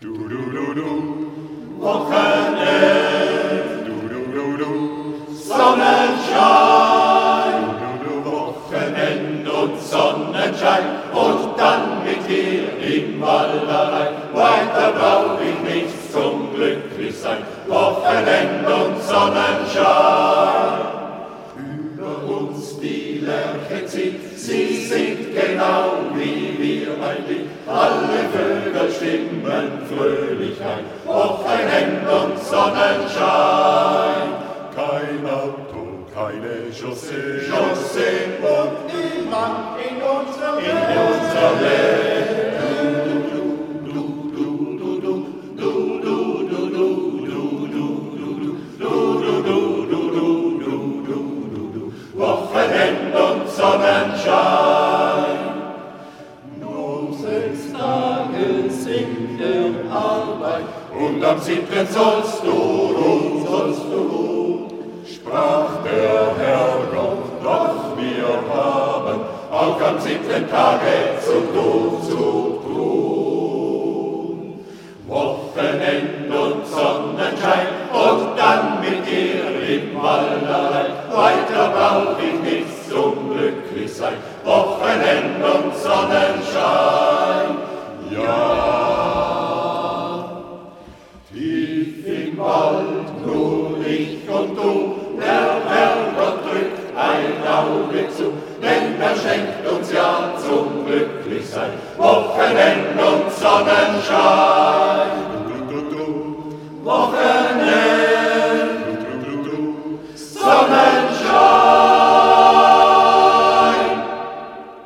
Wochenend, Sonnenschein, Wochenend und Sonnenschein und dann mit dir im Wald allein. Weiter brauch ich nichts zum Glücklichsein. Wochenend und Sonnenschein. Über uns die Lerche zieht, sie singt genau wie wir ein Lied. Alle Vögel stimmen fröhlich ein. Wochenend und Sonnenschein. Kein Auto, keine Chaussee, und niemand in unserer Welt. Wochenend und Sonnenschein. Nur 6 Tage sind der Arbeit und am 7. sollst du ruhen, sprach der Herrgott, doch wir haben auch am 7. Tage zu tun. Wochenend und Sonnenschein und dann mit dir im Wald allein. Weiter brauch ich nichts zum Glücklichsein. Wochenend und Sonnenschein. Ja, tief im Wald nur ich und du. Der Herrgott drückt ein Auge zu, denn er schenkt uns ja zum Glücklichsein. Wochenend